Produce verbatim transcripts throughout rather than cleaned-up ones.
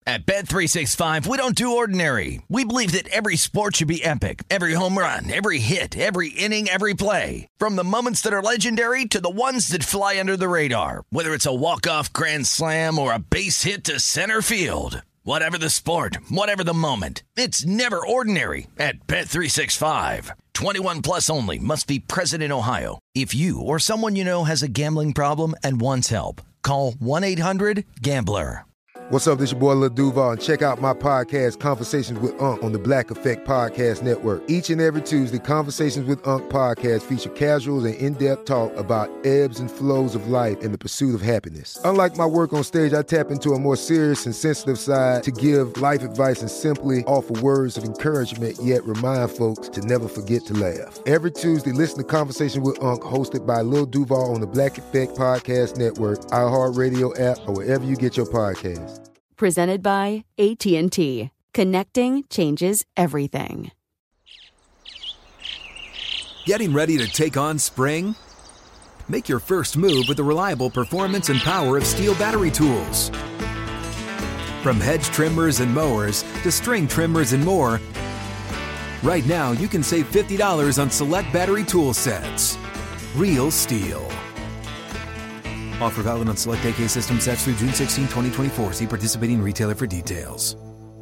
At Bet three sixty-five, we don't do ordinary. We believe that every sport should be epic. Every home run, every hit, every inning, every play. From the moments that are legendary to the ones that fly under the radar. Whether it's a walk-off grand slam or a base hit to center field. Whatever the sport, whatever the moment. It's never ordinary at Bet three sixty-five. twenty-one plus only. Must be present in Ohio. If you or someone you know has a gambling problem and wants help, call one eight hundred gambler. What's up, this your boy Lil Duval, and check out my podcast, Conversations with Unc, on the Black Effect Podcast Network. Each and every Tuesday, Conversations with Unc podcast feature casual and in-depth talk about ebbs and flows of life and the pursuit of happiness. Unlike my work on stage, I tap into a more serious and sensitive side to give life advice and simply offer words of encouragement, yet remind folks to never forget to laugh. Every Tuesday, listen to Conversations with Unc, hosted by Lil Duval on the Black Effect Podcast Network, iHeartRadio app, or wherever you get your podcasts. Presented by A T and T. Connecting changes everything. Getting ready to take on spring? Make your first move with the reliable performance and power of Steel battery tools. From hedge trimmers and mowers to string trimmers and more, right now you can save fifty dollars on select battery tool sets. Real Steel. Offer valid on select A K system sets through June sixteenth, twenty twenty-four. See participating retailer for details.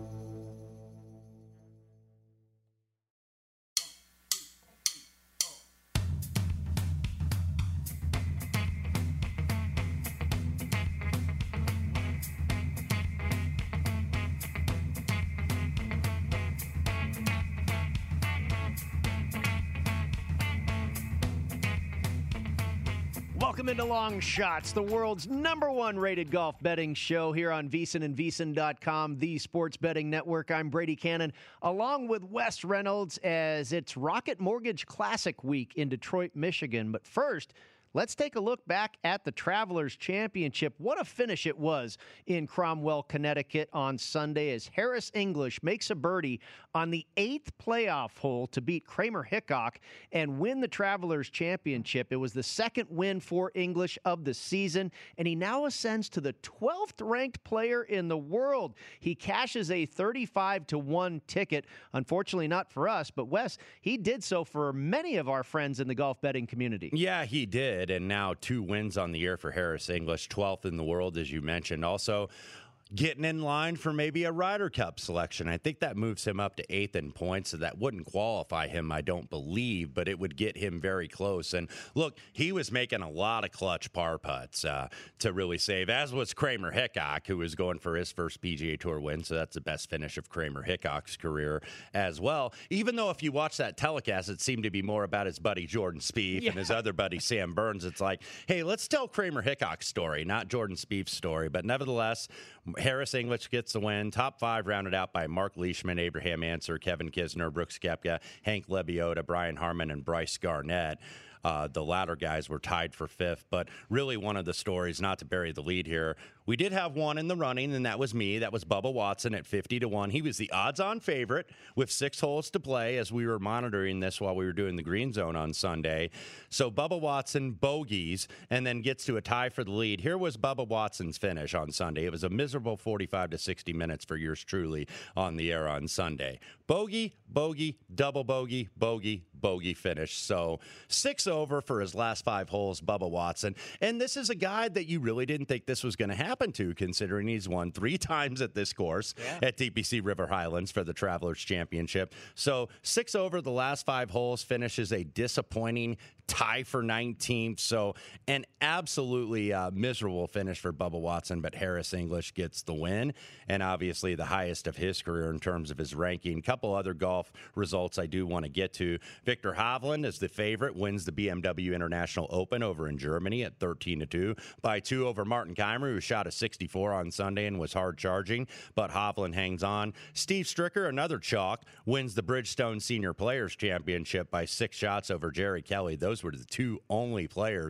Welcome into Long Shots, the world's number one rated golf betting show here on VSiN and VSiN dot com, the sports betting network. I'm Brady Cannon, along with Wes Reynolds, as it's Rocket Mortgage Classic Week in Detroit, Michigan. But first, let's take a look back at the Travelers Championship. What a finish it was in Cromwell, Connecticut on Sunday, as Harris English makes a birdie on the eighth playoff hole to beat Kramer Hickok and win the Travelers Championship. It was the second win for English of the season, and he now ascends to the twelfth ranked player in the world. He cashes a thirty-five to one ticket. Unfortunately, not for us, but Wes, he did so for many of our friends in the golf betting community. Yeah, he did. And now two wins on the year for Harris English, twelfth in the world, as you mentioned. Also, getting in line for maybe a Ryder Cup selection. I think that moves him up to eighth in points, so that wouldn't qualify him, I don't believe, but it would get him very close. And look, he was making a lot of clutch par putts uh, to really save, as was Kramer Hickok, who was going for his first P G A Tour win, so that's the best finish of Kramer Hickok's career as well. Even though if you watch that telecast, it seemed to be more about his buddy Jordan Spieth yeah. and his other buddy Sam Burns. It's like, hey, let's tell Kramer Hickok's story, not Jordan Spieth's story. But nevertheless, Harris English gets the win. Top five rounded out by Mark Leishman, Abraham Answer, Kevin Kisner, Brooks Koepka, Hank Lebioda, Brian Harman, and Bryce Garnett. Uh, the latter guys were tied for fifth, but really one of the stories, not to bury the lead here, we did have one in the running, and that was me. That was Bubba Watson at fifty to one. He was the odds-on favorite with six holes to play as we were monitoring this while we were doing the Green Zone on Sunday. So Bubba Watson bogeys and then gets to a tie for the lead. Here was Bubba Watson's finish on Sunday. It was a miserable forty-five to sixty minutes for yours truly on the air on Sunday. Bogey, bogey, double bogey, bogey, bogey finish. So six over for his last five holes, Bubba Watson. And this is a guy that you really didn't think this was going to happen to, considering he's won three times at this course yeah. at T P C River Highlands for the Travelers Championship. So six over the last five holes, finishes a disappointing tie for nineteenth. So an absolutely uh, miserable finish for Bubba Watson, but Harris English gets the win, and obviously the highest of his career in terms of his ranking. Couple other golf results I do want to get to. Viktor Hovland is the favorite, wins the B M W International Open over in Germany at thirteen to two by two over Martin Keimer, who shot a sixty-four on Sunday and was hard charging, but Hovland hangs on. Steve Stricker, another chalk, wins the Bridgestone Senior Players Championship by six shots over Jerry Kelly. Those were the two only players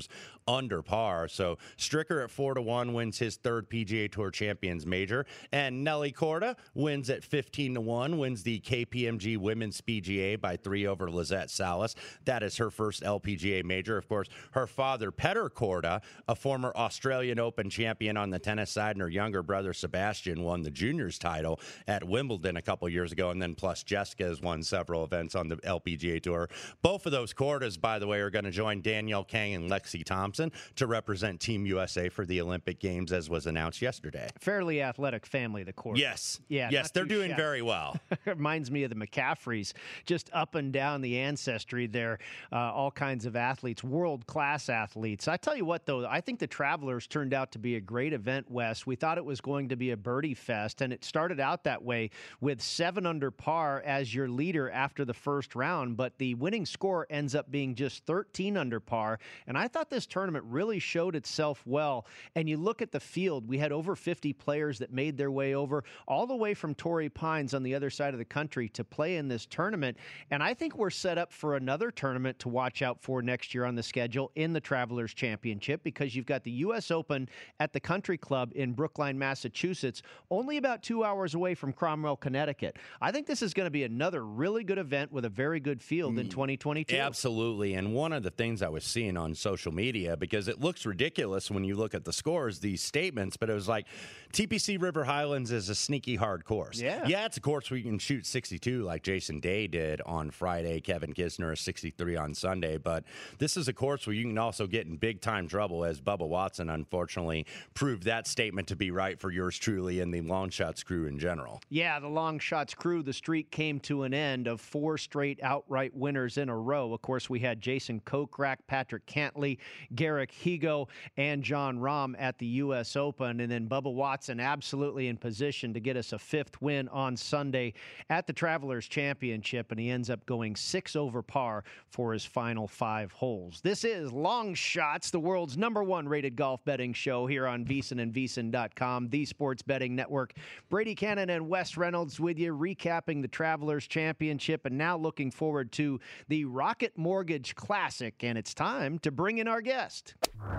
under par. So Stricker at four to one wins his third P G A Tour Champions Major, and Nelly Korda wins at fifteen to one, wins the K P M G Women's P G A by three over Lizette Salas. That is her first L P G A major. Of course, her father, Petter Korda, a former Australian Open champion on the tennis side, and her younger brother, Sebastian, won the juniors title at Wimbledon a couple years ago, and then plus Jessica has won several events on the L P G A Tour. Both of those Kordas, by the way, are going to join Danielle Kang and Lexi Thompson to represent Team U S A for the Olympic Games, as was announced yesterday. Fairly athletic family, the Kordas. Yes. Yeah. Yes, they're doing shabby. very well. Reminds me of the McCaffreys, just up and down the ancestry there. Uh, all kinds of athletes, world-class athletes. I tell you what, though, I think the Travelers turned out to be a great event, Wes. We thought it was going to be a birdie fest, and it started out that way with seven under par as your leader after the first round, but the winning score ends up being just thirteen under par, and I thought this tournament really showed itself well. And you look at the field, we had over fifty players that made their way over, all the way from Torrey Pines on the other side of the country to play in this tournament, and I think we're set up for another tournament to watch out for next year on the schedule in the Travelers Championship, because you've got the U S Open at the Country Club in Brookline, Massachusetts, only about two hours away from Cromwell, Connecticut. I think this is going to be another really good event with a very good field in twenty twenty-two. Absolutely. And one of the things I was seeing on social media, because it looks ridiculous when you look at the scores, these statements, but it was like T P C River Highlands is a sneaky hard course. Yeah. Yeah, it's a course where you can shoot sixty-two like Jason Day did on Friday, Kevin Kisner is sixty-three on Sunday, but this is a course where you can also get in big time trouble, as Bubba Watson unfortunately proved that statement to be right for yours truly and the Long Shots crew in general. Yeah, the Long Shots crew, the streak came to an end of four straight outright winners in a row. Of course, we had Jason Kokrak, Patrick Cantley, Garrick Higo, and John Rahm at the U S Open, and then Bubba Watson absolutely in position to get us a fifth win on Sunday at the Travelers Championship, and he ends up going six over par for his final five holes. This is Long Shots, the world's number one rated golf betting show here on VSiN and VSiN dot com, the sports betting network. Brady Cannon and Wes Reynolds with you, recapping the Travelers Championship, and now looking forward to the Rocket Mortgage Classic, and it's time to bring in our guest.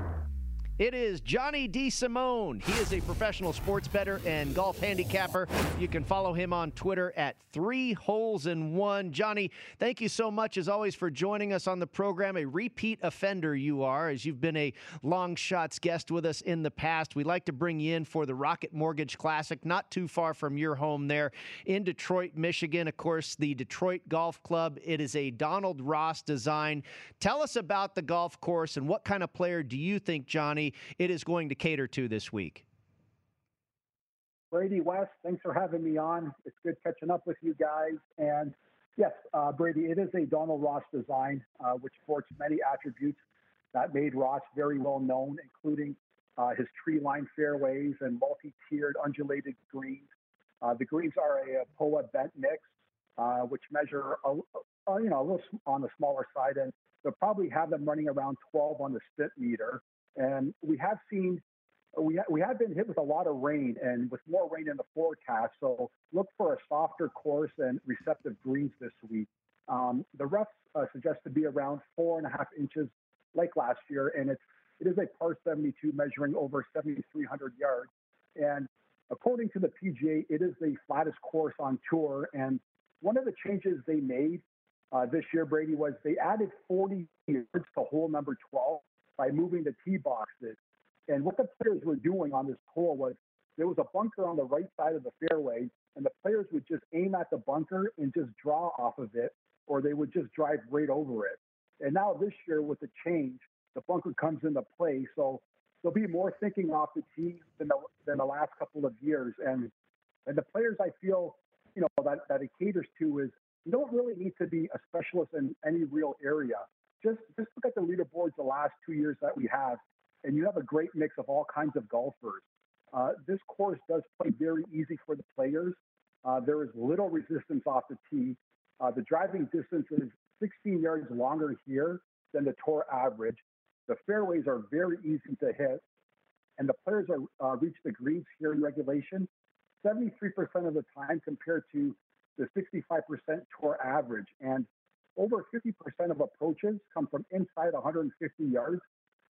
It is Johnny DeSimone. He is a professional sports bettor and golf handicapper. You can follow him on Twitter at Three Holes in One. Johnny, thank you so much, as always, for joining us on the program. A repeat offender you are, as you've been a Long Shots guest with us in the past. We like to bring you in for the Rocket Mortgage Classic, not too far from your home there in Detroit, Michigan. Of course, the Detroit Golf Club. It is a Donald Ross design. Tell us about the golf course, and what kind of player do you think, Johnny, it is going to cater to this week? Brady, Wes, thanks for having me on. It's good catching up with you guys. And yes, uh, Brady, it is a Donald Ross design, uh, which sports many attributes that made Ross very well known, including uh, his tree-lined fairways and multi-tiered undulated greens. Uh, the greens are a, a P O A bent mix, uh, which measure a, a, you know, a little on the smaller side, and they'll probably have them running around twelve on the spit meter. And we have seen, we, ha- we have been hit with a lot of rain, and with more rain in the forecast. So look for a softer course and receptive greens this week. Um, the roughs uh, suggest to be around four and a half inches like last year, and it's, it is a par seventy-two measuring over seventy-three hundred yards. And according to the P G A, it is the flattest course on tour. And one of the changes they made uh, this year, Brady, was they added forty yards to hole number twelve by moving the tee boxes. And what the players were doing on this hole was there was a bunker on the right side of the fairway, and the players would just aim at the bunker and just draw off of it, or they would just drive right over it. And now this year with the change, the bunker comes into play. So there'll be more thinking off the tee than the, than the last couple of years. And and the players, I feel, you know, that, that it caters to is you don't really need to be a specialist in any real area. Just, just look at the leaderboards the last two years that we have, and you have a great mix of all kinds of golfers. Uh, this course does play very easy for the players. Uh, there is little resistance off the tee. Uh, the driving distance is sixteen yards longer here than the tour average. The fairways are very easy to hit, and the players are uh, reach the greens here in regulation seventy-three percent of the time compared to the sixty-five percent tour average. And over fifty percent of approaches come from inside one hundred fifty yards.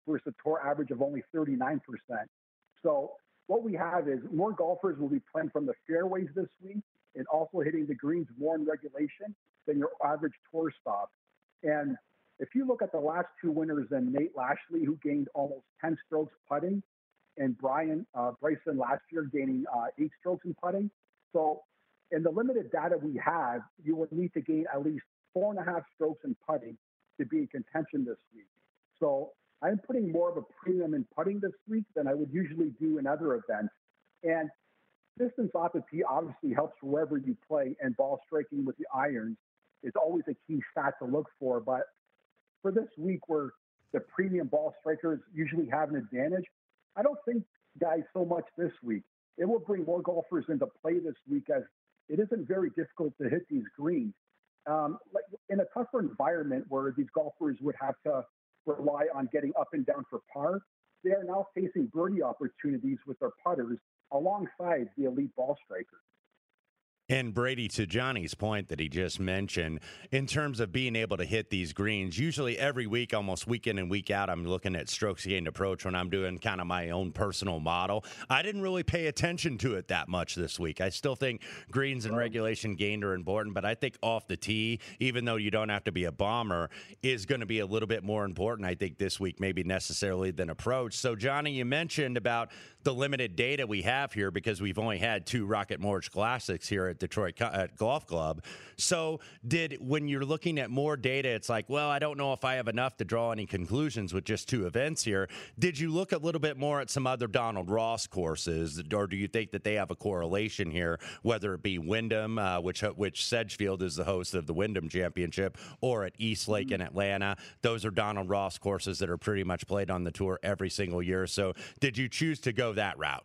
versus a tour average of only thirty-nine percent. So what we have is more golfers will be playing from the fairways this week and also hitting the greens more in regulation than your average tour stop. And if you look at the last two winners, then Nate Lashley, who gained almost ten strokes putting, and Brian uh, Bryson last year gaining uh, eight strokes in putting. So in the limited data we have, you will need to gain at least four and a half strokes in putting to be in contention this week. So I'm putting more of a premium in putting this week than I would usually do in other events. And distance off the tee obviously helps wherever you play, and ball striking with the irons is always a key stat to look for. But for this week where the premium ball strikers usually have an advantage, I don't think, guys, so much this week. It will bring more golfers into play this week, as it isn't very difficult to hit these greens. Um, like in a tougher environment where these golfers would have to rely on getting up and down for par, they are now facing birdie opportunities with their putters alongside the elite ball strikers. And Brady, to Johnny's point that he just mentioned, in terms of being able to hit these greens, usually every week, almost week in and week out, I'm looking at strokes gained approach when I'm doing kind of my own personal model. I didn't really pay attention to it that much this week. I still think greens and regulation gained are important, but I think off the tee, even though you don't have to be a bomber, is going to be a little bit more important, I think, this week, maybe necessarily than approach. So, Johnny, you mentioned about the limited data we have here because we've only had two Rocket Mortgage Classics here at Detroit at Golf Club. So did, when you're looking at more data, it's like, well, I don't know if I have enough to draw any conclusions with just two events here. Did you look a little bit more at some other Donald Ross courses, or do you think that they have a correlation here, whether it be Wyndham, uh, which which Sedgefield is the host of the Wyndham Championship, or at East Lake in Atlanta? Those are Donald Ross courses that are pretty much played on the tour every single year. So did you choose to go that route?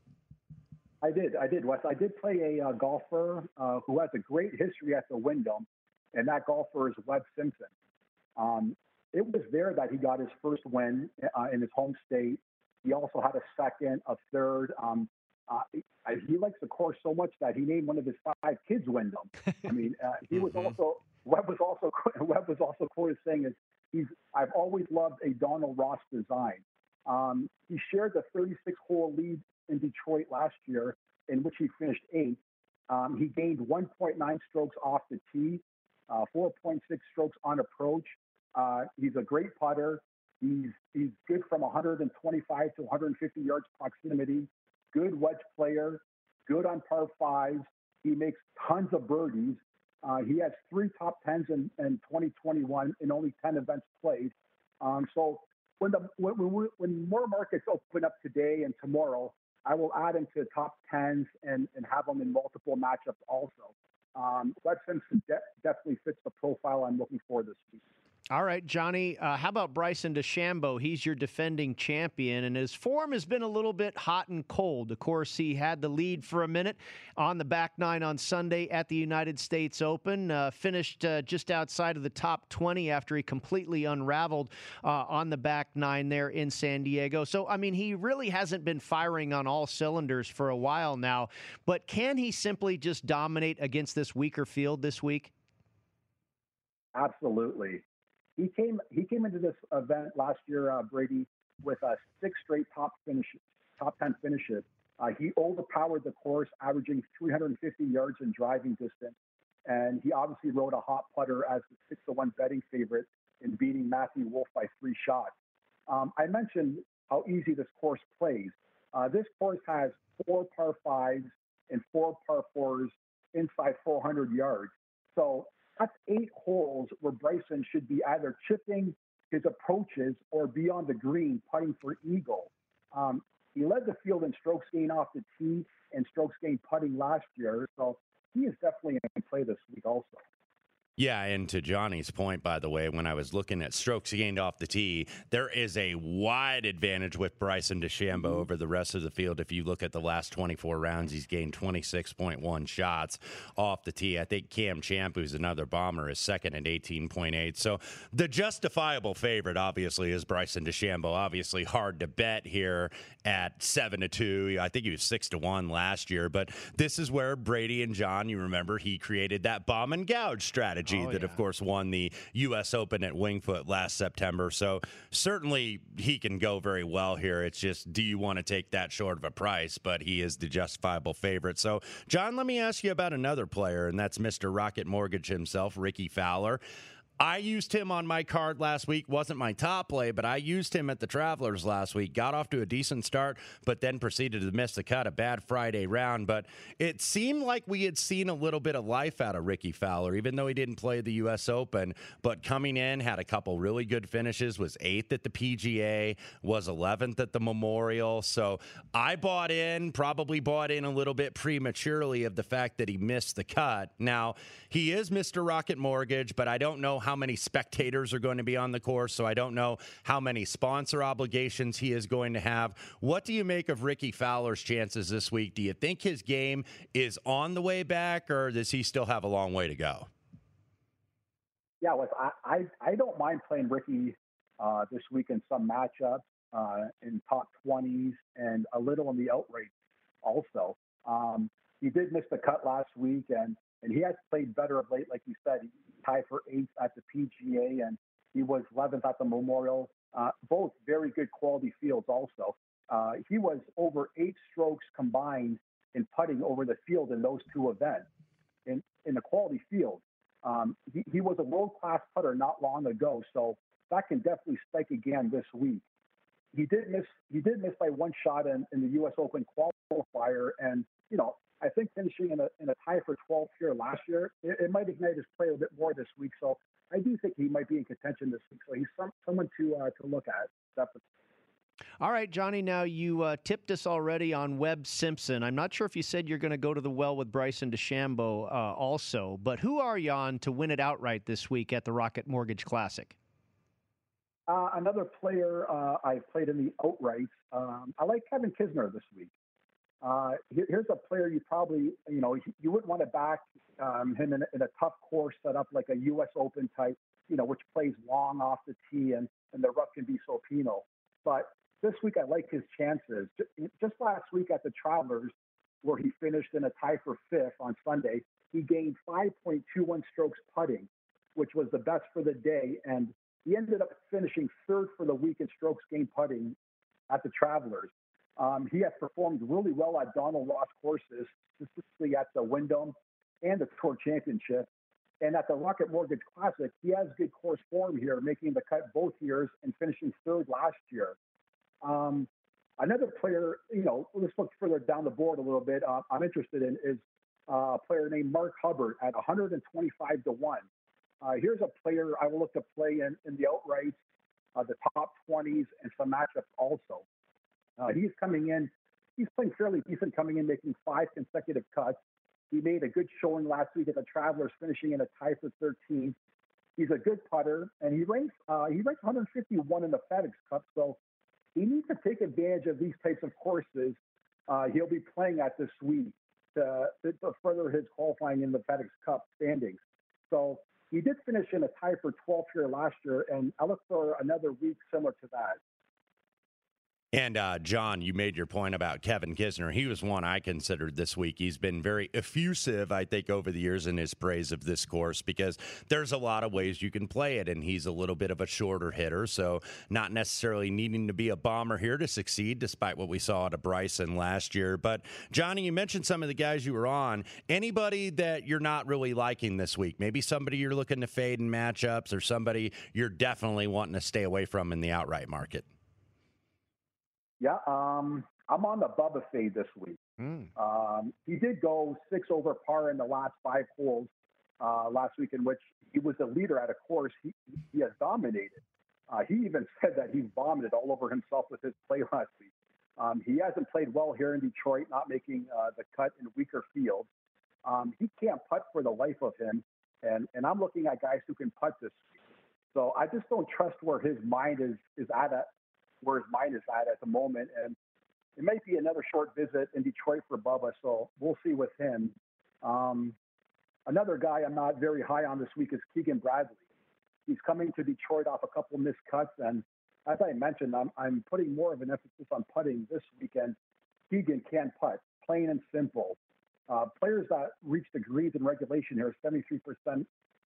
I did. I did, Wes. I did play a uh, golfer uh, who has a great history at the Wyndham, and that golfer is Webb Simpson. Um, it was there that he got his first win uh, in his home state. He also had a second, a third. Um, uh, he, he likes the course so much that he named one of his five kids Wyndham. I mean, uh, he was mm-hmm. also Webb was also Webb was also quoted saying, "Is he's I've always loved a Donald Ross design." Um, he shared the thirty-six hole lead in Detroit last year, in which he finished eighth. Um, he gained one point nine strokes off the tee, uh, four point six strokes on approach. Uh, he's a great putter. He's he's good from one twenty-five to one fifty yards proximity. Good wedge player. Good on par fives. He makes tons of birdies. Uh, he has three top tens in, in twenty twenty-one in only ten events played. Um, so when the when, when, when more markets open up today and tomorrow, I will add him to top tens and, and have him in multiple matchups also. Um, Webb Simpson de- definitely fits the profile I'm looking for this week. All right, Johnny, uh, how about Bryson DeChambeau? He's your defending champion, and his form has been a little bit hot and cold. Of course, he had the lead for a minute on the back nine on Sunday at the United States Open, uh, finished uh, just outside of the top twenty after he completely unraveled uh, on the back nine there in San Diego. So, I mean, he really hasn't been firing on all cylinders for a while now, but can he simply just dominate against this weaker field this week? Absolutely. He came he came into this event last year, uh, Brady, with uh, six straight top finishes, top ten finishes. Uh, he overpowered the course, averaging three hundred fifty yards in driving distance, and he obviously rode a hot putter as the six to one betting favorite in beating Matthew Wolff by three shots. Um, I mentioned how easy this course plays. Uh, this course has four par fives and four par fours inside four hundred yards. So that's eight holes where Bryson should be either chipping his approaches or be on the green putting for eagle. Um, he led the field in strokes gained off the tee and strokes gained putting last year, so he is definitely in play this week also. Yeah, and to Johnny's point, by the way, when I was looking at strokes gained off the tee, there is a wide advantage with Bryson DeChambeau over the rest of the field. If you look at the last twenty-four rounds, he's gained twenty-six point one shots off the tee. I think Cam Champ, who's another bomber, is second at eighteen point eight. So the justifiable favorite, obviously, is Bryson DeChambeau. Obviously hard to bet here at seven to two. I think he was six to one last year. But this is where Brady and John, you remember, he created that bomb and gouge strategy G Oh, that, yeah. of course, won the U S Open at Wingfoot last September. So certainly he can go very well here. It's just, do you want to take that short of a price? But he is the justifiable favorite. So, John, let me ask you about another player, and that's Mister Rocket Mortgage himself, Ricky Fowler. I used him on my card last week. Wasn't my top play, but I used him at the Travelers last week. Got off to a decent start, but then proceeded to miss the cut. A bad Friday round. But it seemed like we had seen a little bit of life out of Ricky Fowler, even though he didn't play the U S Open. But coming in, had a couple really good finishes, was eighth at the P G A, was eleventh at the Memorial. So I bought in, probably bought in a little bit prematurely of the fact that he missed the cut. Now, he is Mister Rocket Mortgage, but I don't know how how many spectators are going to be on the course, so I don't know how many sponsor obligations he is going to have. What do you make of Ricky Fowler's chances this week? Do you think his game is on the way back, or does he still have a long way to go? Yeah, well, I, I, I don't mind playing Ricky uh, this week in some matchups, uh, in top twenties and a little in the outright also. Um, he did miss the cut last week, and And he has played better of late, like you said. He tied for eighth at the P G A, and he was eleventh at the Memorial. Uh, both very good quality fields also. Uh, he was over eight strokes combined in putting over the field in those two events. In, in the quality field, um, he, he was a world-class putter not long ago, so that can definitely spike again this week. He did miss He did miss by one shot in, in the U S Open qualifier, and, you know, I think finishing in a in a tie for twelfth here last year, it, it might ignite his play a bit more this week. So I do think he might be in contention this week. So he's some, someone to uh, to look at, definitely. All right, Johnny, now you uh, tipped us already on Webb Simpson. I'm not sure if you said you're going to go to the well with Bryson DeChambeau uh, also, but who are you on to win it outright this week at the Rocket Mortgage Classic? Uh, another player uh, I played in the outrights. Um, I like Kevin Kisner this week. Uh, here, here's a player you probably, you know, you wouldn't want to back um, him in a, in a tough course set up like a U S Open type, you know, which plays long off the tee and, and the rough can be so penal. But this week I like his chances. Just last week at the Travelers, where he finished in a tie for fifth on Sunday, he gained five point two one strokes putting, which was the best for the day. And he ended up finishing third for the week in strokes gained putting at the Travelers. Um, he has performed really well at Donald Ross courses, specifically at the Wyndham and the Tour Championship. And at the Rocket Mortgage Classic, he has good course form here, making the cut both years and finishing third last year. Um, another player, you know, let's look further down the board a little bit. Uh, I'm interested in is uh, a player named Mark Hubbard at one hundred twenty-five to one. Uh, here's a player I will look to play in, in the outrights, uh, the top twenties, and some matchups also. Uh, he's coming in, he's playing fairly decent coming in, making five consecutive cuts. He made a good showing last week at the Travelers, finishing in a tie for thirteenth. He's a good putter, and he ranks uh, he ranks one hundred fifty-one in the FedEx Cup, so he needs to take advantage of these types of courses uh, he'll be playing at this week to, to, to further his qualifying in the FedEx Cup standings. So he did finish in a tie for twelfth here last year, and I look for another week similar to that. And, uh, John, you made your point about Kevin Kisner. He was one I considered this week. He's been very effusive, I think, over the years in his praise of this course because there's a lot of ways you can play it, and he's a little bit of a shorter hitter, so not necessarily needing to be a bomber here to succeed, despite what we saw out of Bryson last year. But, Johnny, you mentioned some of the guys you were on. Anybody that you're not really liking this week? Maybe somebody you're looking to fade in matchups or somebody you're definitely wanting to stay away from in the outright market? Yeah, um, I'm on the Bubba fade this week. Mm. Um, he did go six over par in the last five holes uh, last week, in which he was the leader at a course he, he has dominated. Uh, he even said that he vomited all over himself with his play last week. Um, he hasn't played well here in Detroit, not making uh, the cut in weaker fields. Um, he can't putt for the life of him, and, and I'm looking at guys who can putt this week. So I just don't trust where his mind is, is at, at where his mind is at at the moment. And it might be another short visit in Detroit for Bubba, so we'll see with him. Um, another guy I'm not very high on this week is Keegan Bradley. He's coming to Detroit off a couple missed cuts, and as I mentioned, I'm, I'm putting more of an emphasis on putting this weekend. Keegan can putt, plain and simple. Uh, players that reach the greens in regulation here, seventy-three percent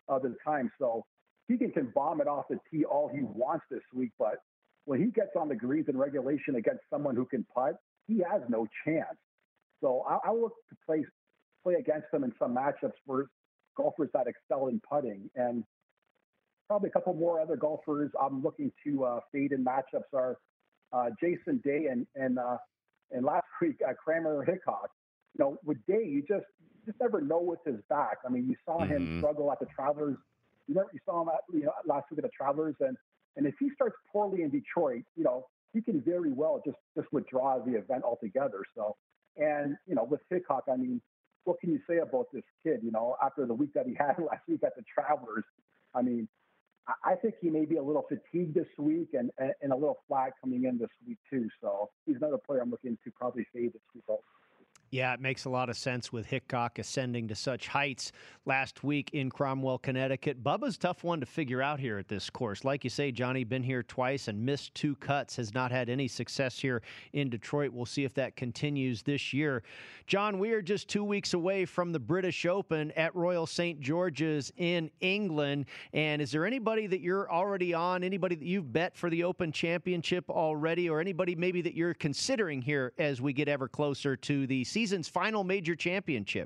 other times. So Keegan can bomb it off the tee all he wants this week, but when he gets on the greens in regulation against someone who can putt, he has no chance. So I, I look to play play against him in some matchups for golfers that excel in putting. And probably a couple more other golfers I'm looking to uh, fade in matchups are uh, Jason Day and and uh, and last week uh, Kramer Hickok. You know, with Day, you just you just never know with his back. I mean, you saw mm-hmm. him struggle at the Travelers. You never you saw him at, you know last week at the Travelers, and and if he starts poorly in Detroit, you know, he can very well just just withdraw the event altogether. So, and you know, with Hickok, I mean, what can you say about this kid? You know, after the week that he had last week at the Travelers, I mean, I think he may be a little fatigued this week and, and a little flat coming in this week too. So he's another player I'm looking to probably fade this week also. Yeah, it makes a lot of sense with Hickok ascending to such heights last week in Cromwell, Connecticut. Bubba's a tough one to figure out here at this course. Like you say, Johnny, been here twice and missed two cuts, has not had any success here in Detroit. We'll see if that continues this year. John, we are just two weeks away from the British Open at Royal Saint George's in England. And is there anybody that you're already on, anybody that you've bet for the Open Championship already, or anybody maybe that you're considering here as we get ever closer to the season? Season's final major championship?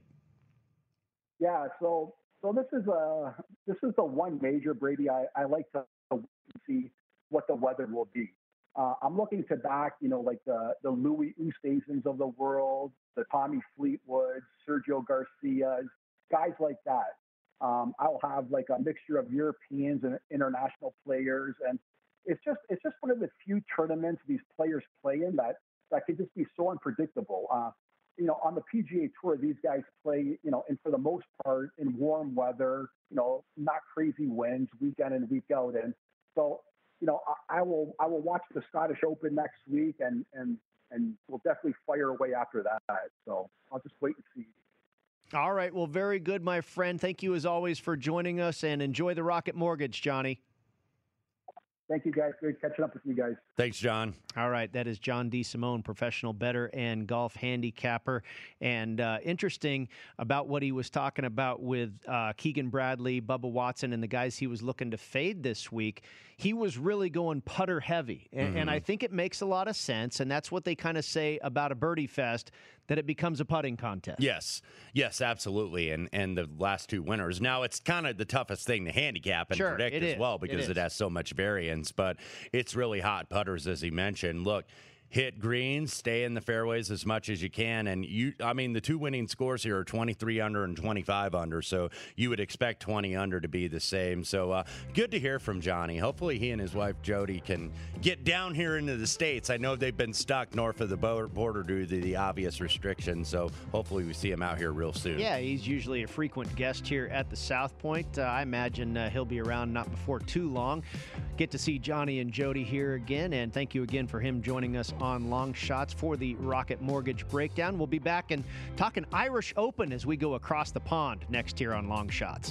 Yeah, so so this is a this is the one major, Brady. I, I like to see what the weather will be. Uh, I'm looking to back, you know, like the the Louis Oosthuizens of the world, the Tommy Fleetwoods, Sergio Garcias, guys like that. Um, I'll have like a mixture of Europeans and international players, and it's just it's just one of the few tournaments these players play in that that can just be so unpredictable. Uh, You know, on the P G A Tour, these guys play, you know, and for the most part in warm weather, you know, not crazy winds week in and week out. And so, you know, I, I will I will watch the Scottish Open next week, and and and we'll definitely fire away after that. So I'll just wait and see. All right. Well, very good, my friend. Thank you as always for joining us, and enjoy the Rocket Mortgage, Johnny. Thank you, guys. Great catching up with you guys. Thanks, John. All right. That is John DeSimone, professional bettor and golf handicapper. And uh, interesting about what he was talking about with uh, Keegan Bradley, Bubba Watson, and the guys he was looking to fade this week. He was really going putter heavy. And, mm-hmm. and I think it makes a lot of sense. And that's what they kind of say about a birdie fest, that it becomes a putting contest. Yes. Yes, absolutely. And and the last two winners. Now, it's kind of the toughest thing to handicap and sure, predict as is. well, because it, it has so much variance. But it's really hot putters, as he mentioned. Look, hit greens, stay in the fairways as much as you can. And you, I mean, the two winning scores here are twenty-three under and twenty-five under. So you would expect twenty under to be the same. So uh, good to hear from Johnny. Hopefully he and his wife Jody can get down here into the States. I know they've been stuck north of the border due to the obvious restrictions. So hopefully we see him out here real soon. Yeah, he's usually a frequent guest here at the South Point. Uh, I imagine uh, he'll be around not before too long. Get to see Johnny and Jody here again. And thank you again for him joining us on Long Shots for the Rocket Mortgage Breakdown. We'll be back and talking Irish Open as we go across the pond next year on Long Shots.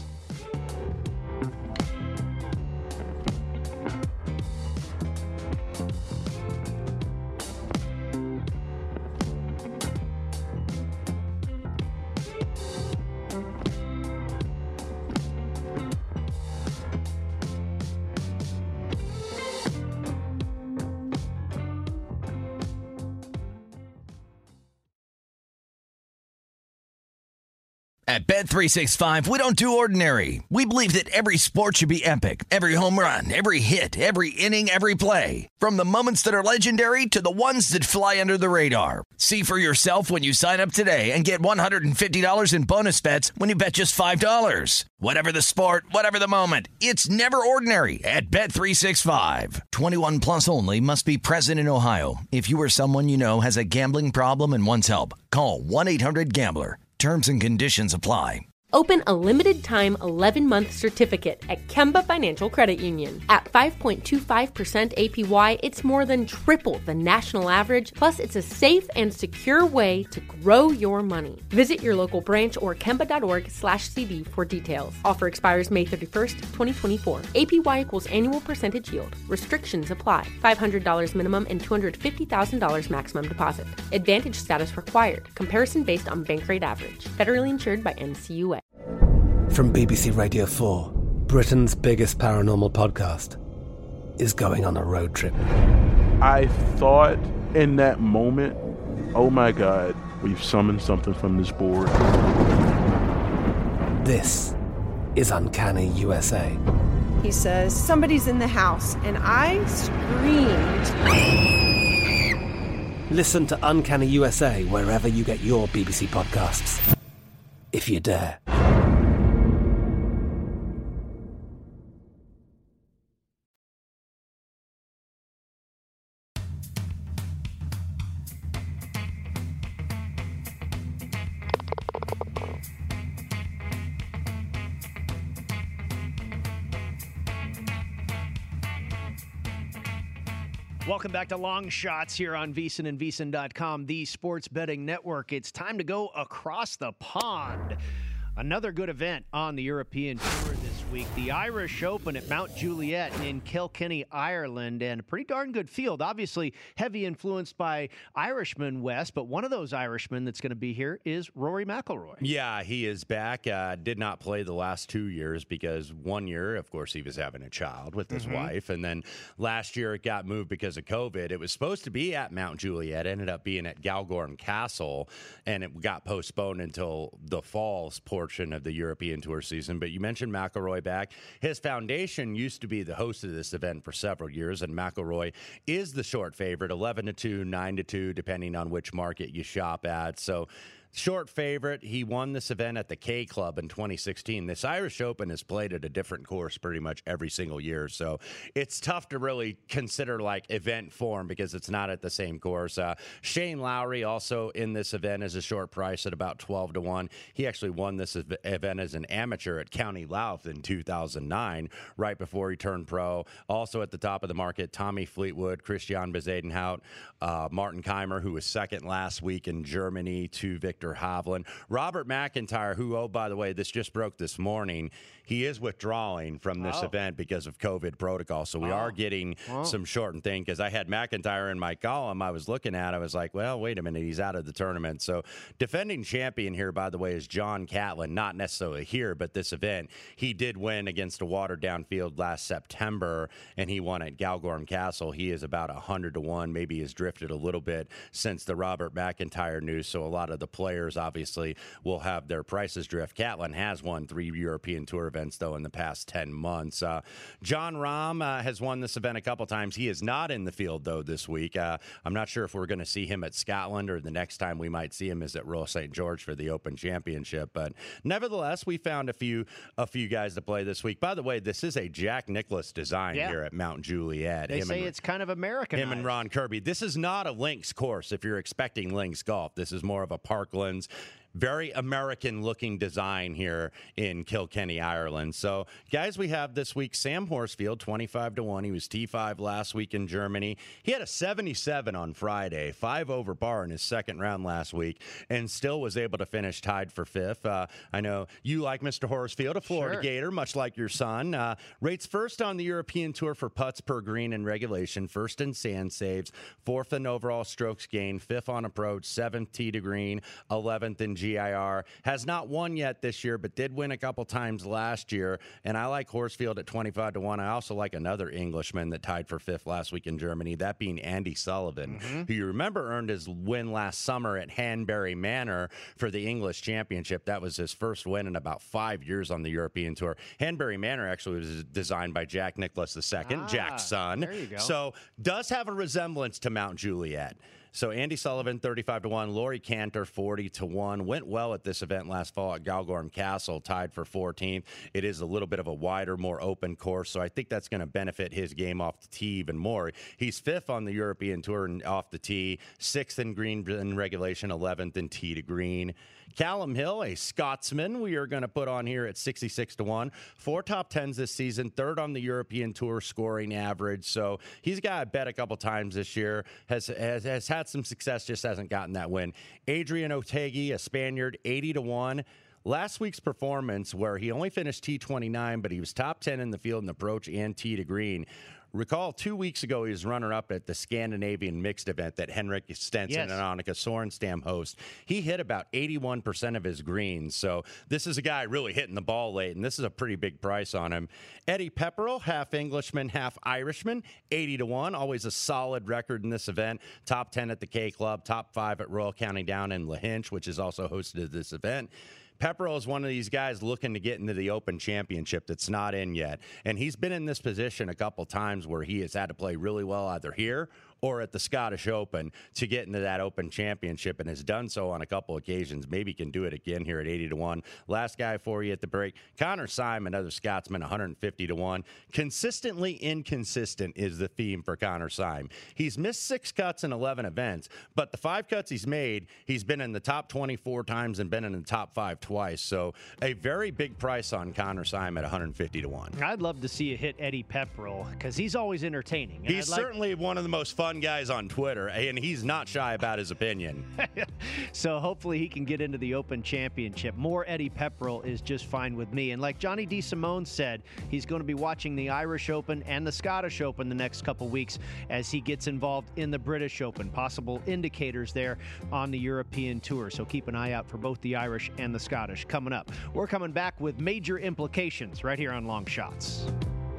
At Bet three sixty-five, we don't do ordinary. We believe that every sport should be epic. Every home run, every hit, every inning, every play. From the moments that are legendary to the ones that fly under the radar. See for yourself when you sign up today and get one hundred fifty dollars in bonus bets when you bet just five dollars. Whatever the sport, whatever the moment, it's never ordinary at Bet three sixty-five. twenty-one plus only. Must be present in Ohio. If you or someone you know has a gambling problem and wants help, call one eight hundred gambler. Terms and conditions apply. Open a limited-time eleven-month certificate at Kemba Financial Credit Union. At five point two five percent A P Y, it's more than triple the national average, plus it's a safe and secure way to grow your money. Visit your local branch or kemba.org slash CD for details. Offer expires May thirty-first, twenty twenty-four. A P Y equals annual percentage yield. Restrictions apply. five hundred dollars minimum and two hundred fifty thousand dollars maximum deposit. Advantage status required. Comparison based on bank rate average. Federally insured by N C U A. From B B C Radio four, Britain's biggest paranormal podcast is going on a road trip. I thought in that moment, oh my God, we've summoned something from this board. This is Uncanny U S A. He says, somebody's in the house, and I screamed. Listen to Uncanny U S A wherever you get your B B C podcasts, if you dare. Welcome back to Long Shots here on VSiN and VSiN dot com, the sports betting network. It's time to go across the pond. Another good event on the European Tour this week. The Irish Open at Mount Juliet in Kilkenny, Ireland, and a pretty darn good field. Obviously, heavy influenced by Irishmen, West, but one of those Irishmen that's going to be here is Rory McIlroy. Yeah, he is back. Uh, did not play the last two years because one year, of course, he was having a child with his mm-hmm. wife, and then last year it got moved because of COVID. It was supposed to be at Mount Juliet, ended up being at Galgorm Castle, and it got postponed until the fall's portion of the European Tour season. But you mentioned McIlroy back. His foundation used to be the host of this event for several years, and McIlroy is the short favorite, eleven to two, nine to two, depending on which market you shop at. So short favorite. He won this event at the K Club in twenty sixteen. This Irish Open is played at a different course pretty much every single year, so it's tough to really consider like event form because it's not at the same course. Uh, Shane Lowry also in this event is a short price at about twelve to one. He actually won this ev- event as an amateur at County Louth in two thousand nine, right before he turned pro. Also at the top of the market, Tommy Fleetwood, Christian Bezuidenhout, uh, Martin Keimer, who was second last week in Germany, to Victor Hovland. Robert McIntyre, who, oh, by the way, this just broke this morning. He is withdrawing from this oh. event because of COVID protocol. So we oh. are getting oh. some shortened thing because I had McIntyre in my column. I was looking at, I was like, well, wait a minute, he's out of the tournament. So defending champion here, by the way, is John Catlin. Not necessarily here, but this event. He did win against a watered down field last September, and he won at Galgorm Castle. He is about one hundred to one, maybe has drifted a little bit since the Robert McIntyre news. So a lot of the players obviously will have their prices drift. Catlin has won three European Tour events, though, in the past ten months. Uh, John Rahm uh, has won this event a couple times. He is not in the field, though, this week. Uh, I'm not sure if we're going to see him at Scotland or the next time we might see him is at Royal Saint George for the Open Championship. But nevertheless, we found a few a few guys to play this week. By the way, this is a Jack Nicklaus design yeah. here at Mount Juliet. They him say and, it's kind of Americanized. Him and Ron Kirby. This is not a links course if you're expecting links golf. This is more of a Parklands. Very American-looking design here in Kilkenny, Ireland. So, guys, we have this week Sam Horsfield, twenty-five to one. He was T five last week in Germany. He had a seventy-seven on Friday, five over par in his second round last week, and still was able to finish tied for fifth. Uh, I know you like Mister Horsfield, a Florida sure. Gator, much like your son. Uh, rates first on the European Tour for putts per green in regulation, first in sand saves, fourth in overall strokes gained, fifth on approach, seventh tee to green, eleventh in G I R. Has not won yet this year, but did win a couple times last year. And I like Horsfield at twenty-five to one. I also like another Englishman that tied for fifth last week in Germany, that being Andy Sullivan, mm-hmm. who you remember earned his win last summer at Hanbury Manor for the English Championship. That was his first win in about five years on the European Tour. Hanbury Manor actually was designed by Jack Nicklaus the Second, ah, Jack's son. There you go. So does have a resemblance to Mount Juliet. So Andy Sullivan, thirty-five to one. Laurie Cantor, forty to one. Went well at this event last fall at Galgorm Castle, tied for fourteenth. It is a little bit of a wider, more open course, so I think that's going to benefit his game off the tee even more. He's fifth on the European Tour and off the tee, sixth in green in regulation, eleventh in tee to green. Callum Hill, a Scotsman, we are going to put on here at sixty-six to one. Four top tens this season, third on the European Tour scoring average. So he's got a bet a couple times this year, has, has, has had some success, just hasn't gotten that win. Adrian Otegi, a Spaniard, eighty to one. Last week's performance, where he only finished T twenty-nine, but he was top ten in the field in approach and tee to green, recall two weeks ago he was runner-up at the Scandinavian mixed event that Henrik Stenson Yes. and Annika Sorenstam host. He hit about eighty-one percent of his greens, so this is a guy really hitting the ball late, and this is a pretty big price on him. Eddie Pepperell, half Englishman, half Irishman, eighty to one, always a solid record in this event. Top ten at the K Club, top five at Royal County Down in Lahinch, which is also hosted this event. Pepperell is one of these guys looking to get into the Open Championship that's not in yet. And he's been in this position a couple times where he has had to play really well either here or at the Scottish Open to get into that Open Championship, and has done so on a couple occasions. Maybe can do it again here at eighty to one. Last guy for you at the break, Connor Syme, another Scotsman, one hundred fifty to one. Consistently inconsistent is the theme for Connor Syme. He's missed six cuts in eleven events, but the five cuts he's made, he's been in the top twenty-four times and been in the top five twice. So a very big price on Connor Syme at one hundred fifty to one. I'd love to see you hit Eddie Pepperell because he's always entertaining. And He's I'd like- certainly one of the most fun guys on Twitter, and he's not shy about his opinion. So hopefully he can get into the Open Championship. More Eddie Pepperell is just fine with me. And like Johnny DeSimone said, he's going to be watching the Irish Open and the Scottish Open the next couple weeks as he gets involved in the British Open. Possible indicators there on the European Tour. So keep an eye out for both the Irish and the Scottish coming up. We're coming back with major implications right here on Long Shots.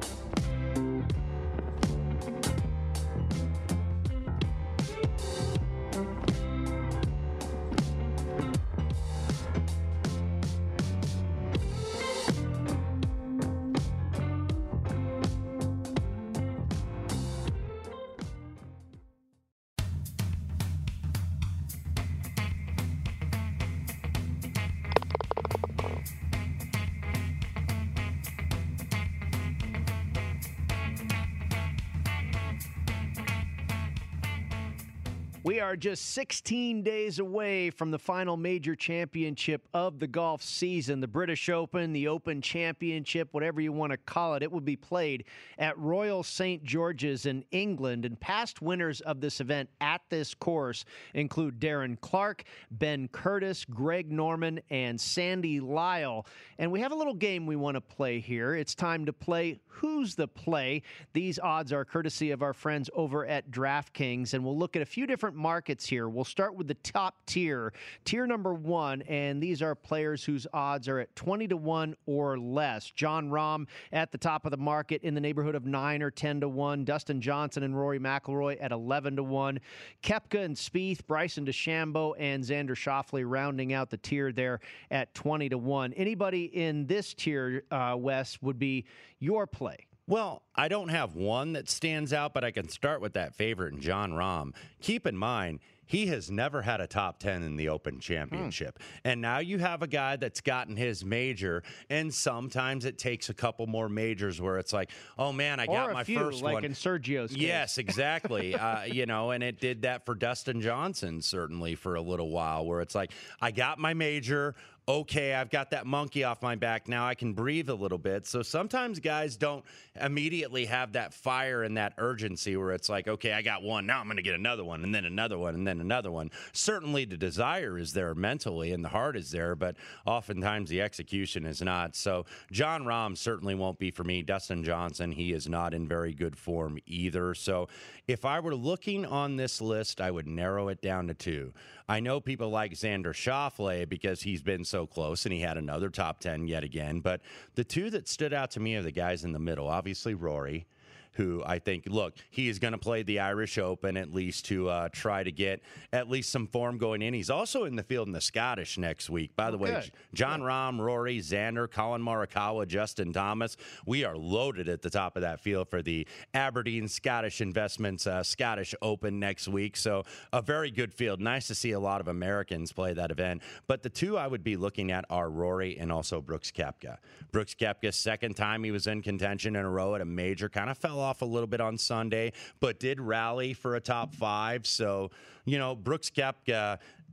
We are just sixteen days away from the final major championship of the golf season, the British Open, the Open Championship, whatever you want to call it. It will be played at Royal Saint George's in England, and past winners of this event at this course include Darren Clark, Ben Curtis, Greg Norman, and Sandy Lyle. And we have a little game we want to play here. It's time to play Who's the Play? These odds are courtesy of our friends over at DraftKings, and we'll look at a few different markets here. We'll start with the top tier, tier number one, and these are players whose odds are at twenty to one or less. Jon Rahm at the top of the market in the neighborhood of nine or ten to one. Dustin Johnson and Rory McIlroy at eleven to one. Koepka and Spieth, Bryson DeChambeau, and Xander Schauffele rounding out the tier there at twenty to one. Anybody in this tier, uh, Wes, would be your play? Well, I don't have one that stands out, but I can start with that favorite in Jon Rahm. Keep in mind, he has never had a top ten in the Open Championship. Hmm. And now you have a guy that's gotten his major, and sometimes it takes a couple more majors where it's like, oh, man, I or got a my few, first like one. in Sergio's case. Yes, exactly. uh, you know, and it did that for Dustin Johnson, certainly, for a little while, where it's like, I got my major. Okay, I've got that monkey off my back. Now I can breathe a little bit. So sometimes guys don't immediately have that fire and that urgency where it's like, okay, I got one. Now I'm going to get another one, and then another one, and then another one. Certainly the desire is there mentally, and the heart is there, but oftentimes the execution is not. So Jon Rahm certainly won't be for me. Dustin Johnson, he is not in very good form either. So if I were looking on this list, I would narrow it down to two. I know people like Xander Schauffele because he's been so close and he had another top ten yet again. But the two that stood out to me are the guys in the middle. Obviously, Rory, who I think, look, he is going to play the Irish Open at least to uh, try to get at least some form going in. He's also in the field in the Scottish next week. By the oh, way, good. Jon Rahm, Rory, Xander, Colin Morikawa, Justin Thomas, we are loaded at the top of that field for the Aberdeen Scottish Investments uh, Scottish Open next week. So a very good field. Nice to see a lot of Americans play that event. But the two I would be looking at are Rory and also Brooks Koepka. Brooks Koepka, second time he was in contention in a row at a major, kind of fell off off a little bit on Sunday, but did rally for a top five. So, you know, Brooks Koepka,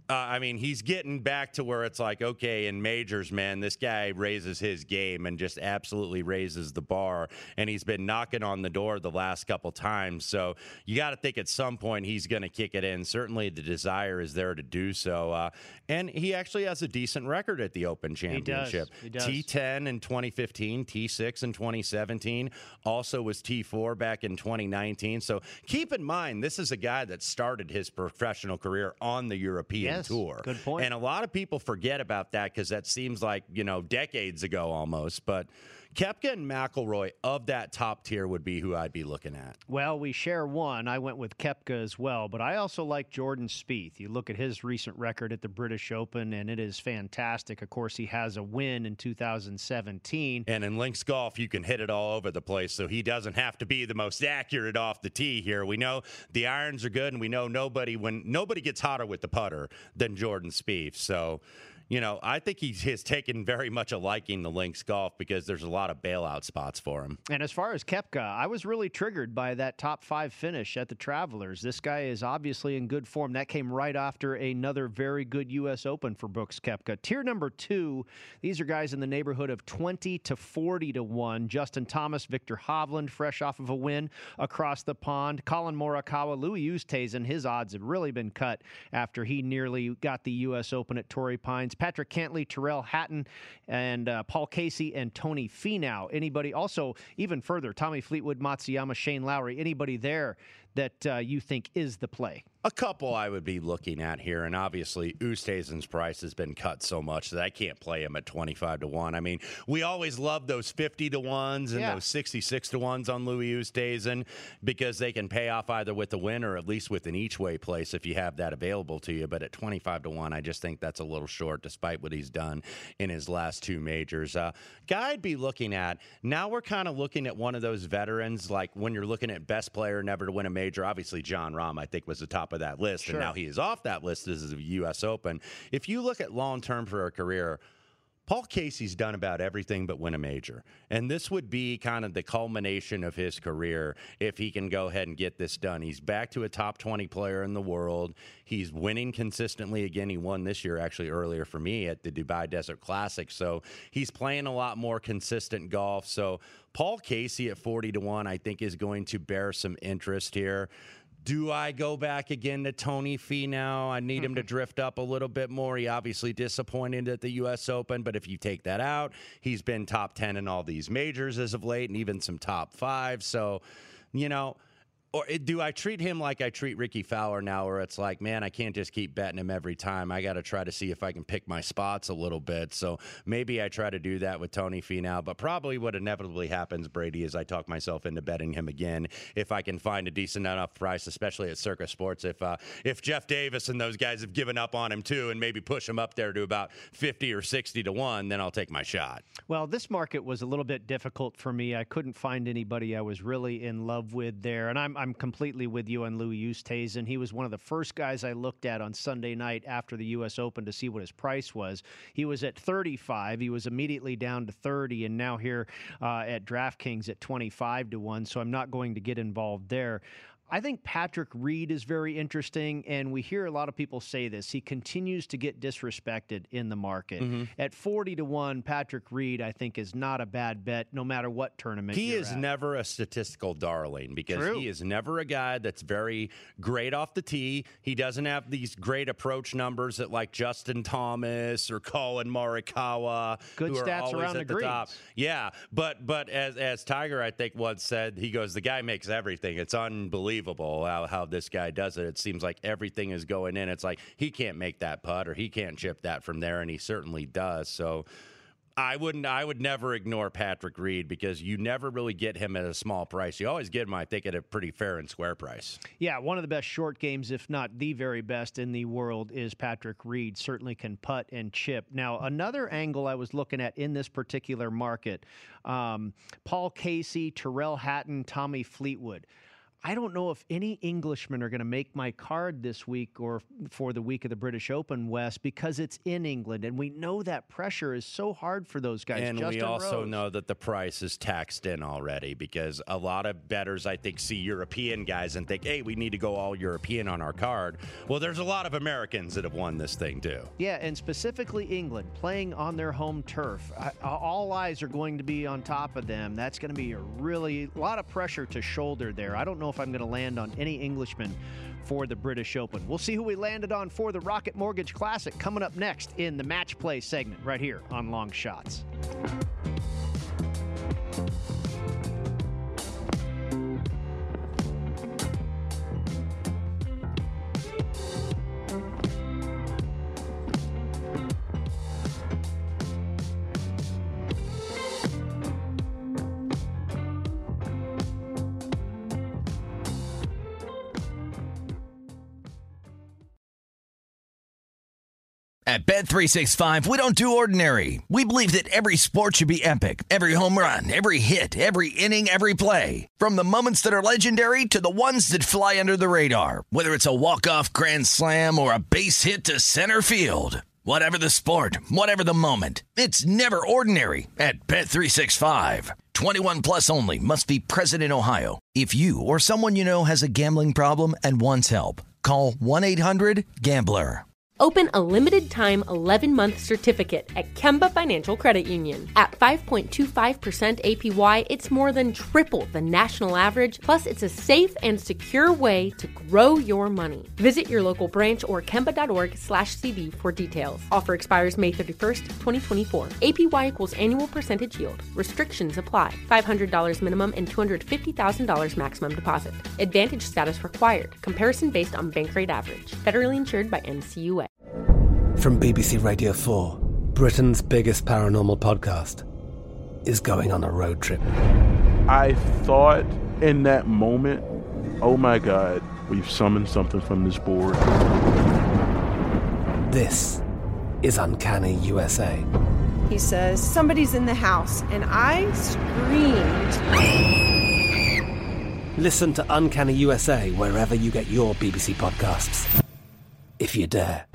Uh, I mean, he's getting back to where it's like, okay, in majors, man, this guy raises his game and just absolutely raises the bar. And he's been knocking on the door the last couple times. So you got to think at some point he's going to kick it in. Certainly the desire is there to do so. Uh, and he actually has a decent record at the Open Championship. He does. He does. T ten in twenty fifteen, T six in twenty seventeen, also was T four back in twenty nineteen. So keep in mind, this is a guy that started his professional career on the European Yes, Tour. good point. And a lot of people forget about that because that seems like, you know, decades ago almost. But Koepka and McIlroy of that top tier would be who I'd be looking at. Well, we share one. I went with Koepka as well, but I also like Jordan Spieth. You look at his recent record at the British Open, and it is fantastic. Of course, he has a win in two thousand seventeen. And in links golf, you can hit it all over the place, so he doesn't have to be the most accurate off the tee here. We know the irons are good, and we know nobody when nobody gets hotter with the putter than Jordan Spieth. So, you know, I think he has taken very much a liking to links golf because there's a lot of bailout spots for him. And as far as Koepka, I was really triggered by that top five finish at the Travelers. This guy is obviously in good form. That came right after another very good U S Open for Brooks Koepka. Tier number two, these are guys in the neighborhood of twenty to forty to one. Justin Thomas, Victor Hovland, fresh off of a win across the pond. Colin Morikawa, Louis Oosthuizen, his odds have really been cut after he nearly got the U S Open at Torrey Pines. Patrick Cantley, Tyrrell Hatton, and uh, Paul Casey and Tony Finau. Anybody also, even further, Tommy Fleetwood, Matsuyama, Shane Lowry, anybody there that uh, you think is the play? A couple I would be looking at here, and obviously Oosthuizen's price has been cut so much that I can't play him at twenty-five to one. I mean, we always love those fifty to ones and Yeah. those sixty-six to ones on Louis Oosthuizen because they can pay off either with a win or at least with an each-way place if you have that available to you. But at twenty-five to one, I just think that's a little short despite what he's done in his last two majors. Uh, guy I'd be looking at, now we're kind of looking at one of those veterans, like when you're looking at best player never to win a major, obviously John Rahm, I think, was the top of that list, Sure. and now he is off that list. This is a U S Open. If you look at long-term for a career, Paul Casey's done about everything but win a major, and this would be kind of the culmination of his career if he can go ahead and get this done. He's back to a top twenty player in the world. He's winning consistently again. He won this year, actually, earlier for me at the Dubai Desert Classic, so he's playing a lot more consistent golf. So Paul Casey at forty to one, I think, is going to bear some interest here. Do I go back again to Tony Finau? I need him to drift up a little bit more. He obviously disappointed at the U S Open, but if you take that out, he's been top ten in all these majors as of late and even some top five. So, you know, or do I treat him like I treat Ricky Fowler now, where it's like, man, I can't just keep betting him every time. I got to try to see if I can pick my spots a little bit. So maybe I try to do that with Tony Finau, but probably what inevitably happens, Brady, is I talk myself into betting him again if I can find a decent enough price, especially at Circa Sports. If uh, if Jeff Davis and those guys have given up on him too and maybe push him up there to about fifty or sixty to one, then I'll take my shot. Well, this market was a little bit difficult for me. I couldn't find anybody I was really in love with there, and I'm I'm completely with you on Louis Oosthuizen. He was one of the first guys I looked at on Sunday night after the U S Open to see what his price was. He was at thirty-five. He was immediately down to thirty, and now here uh, at DraftKings at twenty-five to one, so I'm not going to get involved there. I think Patrick Reed is very interesting, and we hear a lot of people say this. He continues to get disrespected in the market. Mm-hmm. At forty to one, Patrick Reed, I think, is not a bad bet no matter what tournament He you're is at. never a statistical darling because True. he is never a guy that's very great off the tee. He doesn't have these great approach numbers that like Justin Thomas or Colin Morikawa. Good who stats are always around at the the top. greens. Yeah, but but as as Tiger, I think, once said, he goes, the guy makes everything. It's unbelievable. How, how this guy does it. It seems like everything is going in. It's like he can't make that putt or he can't chip that from there, and he certainly does. So I wouldn't. I would never ignore Patrick Reed because you never really get him at a small price. You always get him, I think, at a pretty fair and square price. Yeah, one of the best short games, if not the very best in the world, is Patrick Reed. Certainly can putt and chip. Now, another angle I was looking at in this particular market, um, Paul Casey, Tyrrell Hatton, Tommy Fleetwood. I don't know if any Englishmen are going to make my card this week or for the week of the British Open, Wes, because it's in England. And we know that pressure is so hard for those guys. And Justin we also Rose. know that the price is taxed in already because a lot of bettors, I think, see European guys and think, hey, we need to go all European on our card. Well, there's a lot of Americans that have won this thing, too. Yeah, and specifically England, playing on their home turf. I, all eyes are going to be on top of them. That's going to be a really a lot of pressure to shoulder there. I don't know if I'm going to land on any Englishman for the British Open. We'll see who we landed on for the Rocket Mortgage Classic coming up next in the Match Play segment right here on Long Shots. At Bet three sixty-five, we don't do ordinary. We believe that every sport should be epic. Every home run, every hit, every inning, every play. From the moments that are legendary to the ones that fly under the radar. Whether it's a walk-off grand slam or a base hit to center field. Whatever the sport, whatever the moment. It's never ordinary at Bet three sixty-five. twenty-one plus only. Must be present in Ohio. If you or someone you know has a gambling problem and wants help, call one eight hundred gambler. Open a limited-time eleven-month certificate at Kemba Financial Credit Union. At five point two five percent A P Y, it's more than triple the national average, plus it's a safe and secure way to grow your money. Visit your local branch or kemba.org slash CD for details. Offer expires May thirty-first, twenty twenty-four. A P Y equals annual percentage yield. Restrictions apply. five hundred dollars minimum and two hundred fifty thousand dollars maximum deposit. Advantage status required. Comparison based on bank rate average. Federally insured by N C U A. From B B C Radio four, Britain's biggest paranormal podcast is going on a road trip. I thought in that moment, oh my God, we've summoned something from this board. This is Uncanny U S A. He says, somebody's in the house, and I screamed. Listen to Uncanny U S A wherever you get your B B C podcasts, if you dare.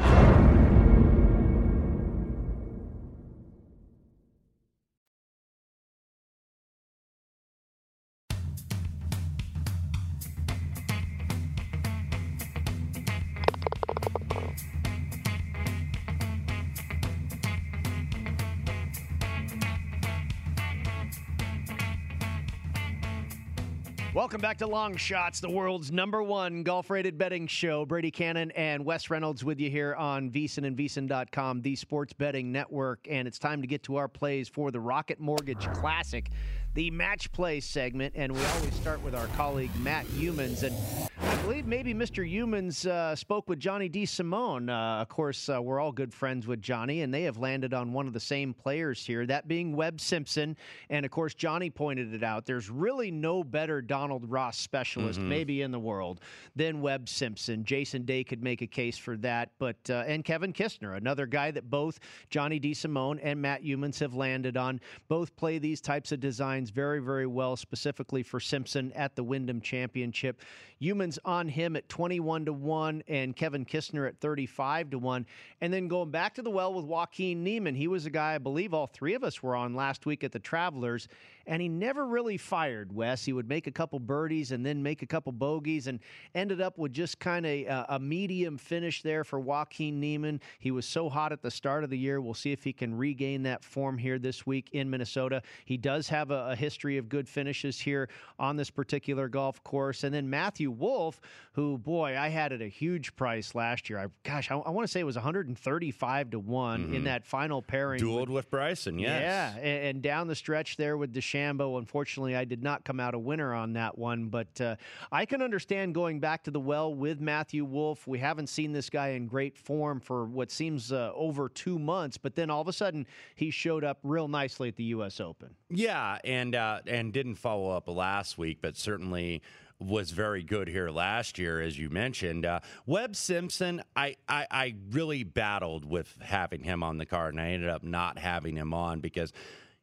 Welcome back to Long Shots, the world's number one golf-rated betting show. Brady Cannon and Wes Reynolds with you here on VSiN and VSiN dot com, the sports betting network. And it's time to get to our plays for the Rocket Mortgage Classic, the match play segment. And we always start with our colleague, Matt Youmans. And I believe maybe Mister Youmans uh, spoke with Johnny DeSimone. Uh, of course, uh, we're all good friends with Johnny, and they have landed on one of the same players here, that being Webb Simpson. And, of course, Johnny pointed it out. There's really no better Donald Ross specialist, mm-hmm. maybe in the world, than Webb Simpson. Jason Day could make a case for that, but uh, and Kevin Kistner, another guy that both Johnny DeSimone and Matt Youmans have landed on. Both play these types of designs very, very well, specifically for Simpson at the Wyndham Championship. Youmans on him at twenty-one to one and Kevin Kistner at thirty-five to one. And then going back to the well with Joaquin Niemann, he was a guy I believe all three of us were on last week at the Travelers, and he never really fired, Wes. He would make a couple birdies and then make a couple bogeys and ended up with just kind of a, a medium finish there for Joaquin Niemann. He was so hot at the start of the year. We'll see if he can regain that form here this week in Minnesota. He does have a, a history of good finishes here on this particular golf course. And then Matthew Wolff, who, boy, I had at a huge price last year. I, gosh, I, I want to say it was one hundred thirty-five to one mm-hmm. in that final pairing. Dueled with, with Bryson, yes. Yeah, and, and down the stretch there with DeChambeau. Unfortunately, I did not come out a winner on that one, but uh, I can understand going back to the well with Matthew Wolff. We haven't seen this guy in great form for what seems uh, over two months, but then all of a sudden he showed up real nicely at the U S Open. Yeah, and uh, and didn't follow up last week, but certainly was very good here last year, as you mentioned. Uh, Webb Simpson, I, I, I really battled with having him on the card, and I ended up not having him on because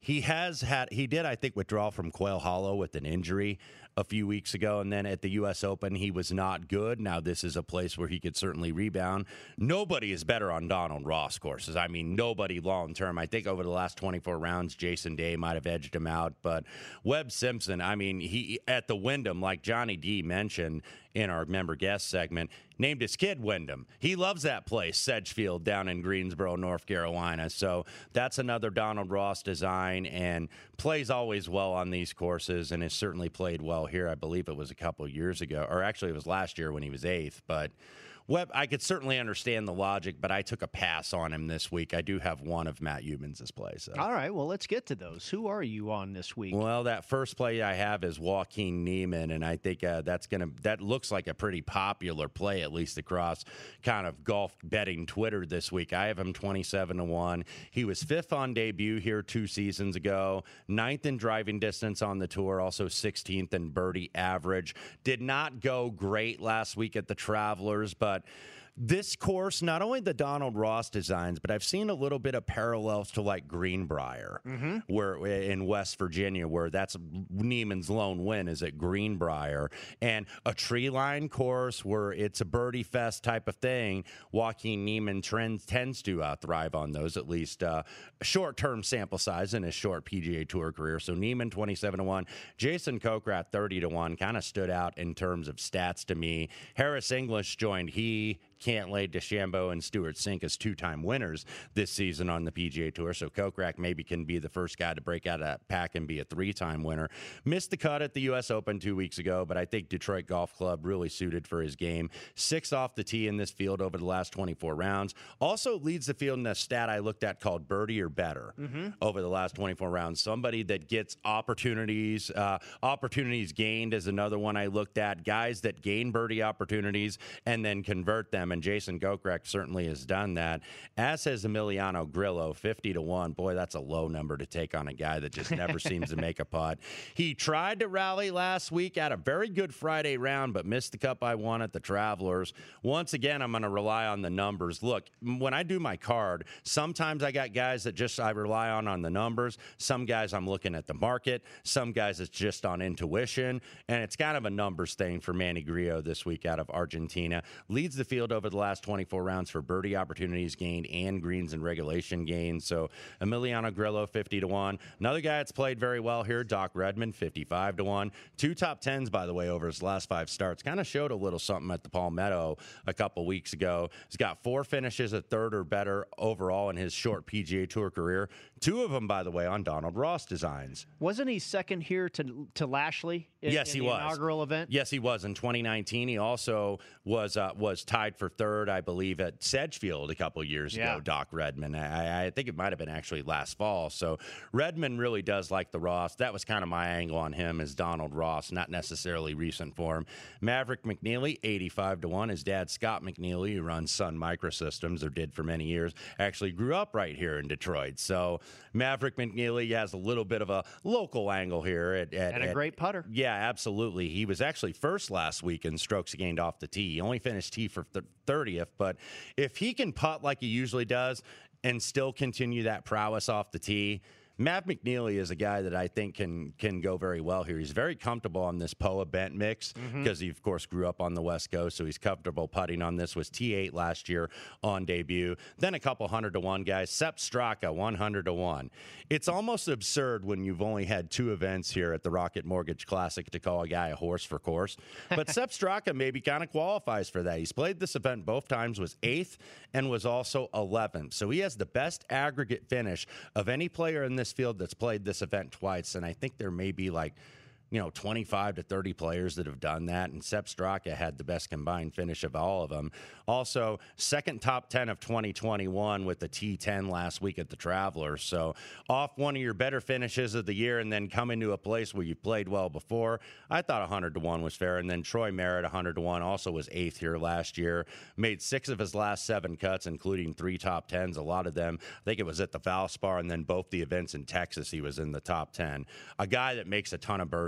he has had, he did, I think, withdraw from Quail Hollow with an injury a few weeks ago, and then at the U S Open, he was not good. Now, this is a place where he could certainly rebound. Nobody is better on Donald Ross courses. I mean, nobody long-term. I think over the last twenty-four rounds, Jason Day might have edged him out, but Webb Simpson, I mean, he at the Wyndham, like Johnny D mentioned in our member guest segment, named his kid Wyndham. He loves that place, Sedgefield, down in Greensboro, North Carolina. So that's another Donald Ross design, and plays always well on these courses, and has certainly played well here. I believe it was a couple of years ago, or actually it was last year when he was eighth, but Webb, I could certainly understand the logic, but I took a pass on him this week. I do have one of Matt Youmans' plays. So. All right, well, let's get to those. Who are you on this week? Well, that first play I have is Joaquin Niemann, and I think uh, that's gonna that looks like a pretty popular play, at least across kind of golf betting Twitter this week. I have him twenty-seven to one. He was fifth on debut here two seasons ago, ninth in driving distance on the tour, also sixteenth in birdie average. Did not go great last week at the Travelers, but this course, not only the Donald Ross designs, but I've seen a little bit of parallels to like Greenbrier, mm-hmm. where in West Virginia, where that's Niemann's lone win is at Greenbrier, and a tree line course where it's a birdie fest type of thing. Joaquin Niemann trends, tends to uh, thrive on those, at least uh, short-term sample size in his short P G A Tour career. So Niemann twenty-seven to one, Jason Kokrat thirty to one, kind of stood out in terms of stats to me. Harris English joined he. Cantlay, DeChambeau, and Stewart Cink as two-time winners this season on the P G A Tour. So Kokrak maybe can be the first guy to break out of that pack and be a three-time winner. Missed the cut at the U S Open two weeks ago, but I think Detroit Golf Club really suited for his game. Six off the tee in this field over the last twenty-four rounds. Also leads the field in a stat I looked at called birdie or better mm-hmm. over the last twenty-four rounds. Somebody that gets opportunities. Uh, opportunities gained is another one I looked at. Guys that gain birdie opportunities and then convert them. And Jason Kokrak certainly has done that, as has Emiliano Grillo, fifty to one. Boy, that's a low number to take on a guy that just never seems to make a putt. He tried to rally last week, had a very good Friday round, but missed the cut by one at the Travelers. Once again, I'm going to rely on the numbers. Look, when I do my card, sometimes I got guys that just I rely on on the numbers. Some guys I'm looking at the market. Some guys it's just on intuition, and it's kind of a numbers thing for Manny Grillo this week out of Argentina. Leads the field over the last twenty-four rounds for birdie opportunities gained and greens and regulation gains. So Emiliano Grillo, fifty to one. Another guy that's played very well here, Doc Redman, fifty-five to one. Two top tens, by the way, over his last five starts. Kind of showed a little something at the Palmetto a couple weeks ago. He's got four finishes at third or better overall in his short P G A Tour career. Two of them, by the way, on Donald Ross designs. Wasn't he second here to to Lashley in, yes, in he the was. inaugural event? Yes, he was in twenty nineteen. He also was uh, was tied for third, I believe, at Sedgefield a couple years yeah. ago, Doc Redman. I, I think it might have been actually last fall. So Redman really does like the Ross. That was kind of my angle on him as Donald Ross, not necessarily recent form. Maverick McNeely, eighty-five to one. His dad, Scott McNeely, who runs Sun Microsystems, or did for many years, actually grew up right here in Detroit. So Maverick McNeely has a little bit of a local angle here. At, at, and a at, great putter. Yeah, absolutely. He was actually first last week in strokes gained off the tee. He only finished tee for thirtieth, but if he can putt like he usually does and still continue that prowess off the tee, Matt McNeely is a guy that I think can can go very well here. He's very comfortable on this P O A bent mix because mm-hmm. he, of course, grew up on the West Coast, so he's comfortable putting on this. Was T eight last year on debut. Then a couple hundred to one guys. Sepp Straka, one hundred to one. It's almost absurd when you've only had two events here at the Rocket Mortgage Classic to call a guy a horse for course. But Sepp Straka maybe kind of qualifies for that. He's played this event both times, was eighth, and was also eleventh. So he has the best aggregate finish of any player in this field that's played this event twice, and I think there may be like you know, twenty-five to thirty players that have done that, and Sepp Straka had the best combined finish of all of them. Also, second top ten of twenty twenty-one with the T ten last week at the Travelers. So off one of your better finishes of the year and then come into a place where you played well before, I thought one hundred to one was fair. And then Troy Merritt, one hundred to one, also was eighth here last year. Made six of his last seven cuts, including three top tens. A lot of them, I think it was at the Valspar, and then both the events in Texas, he was in the top ten. A guy that makes a ton of birdies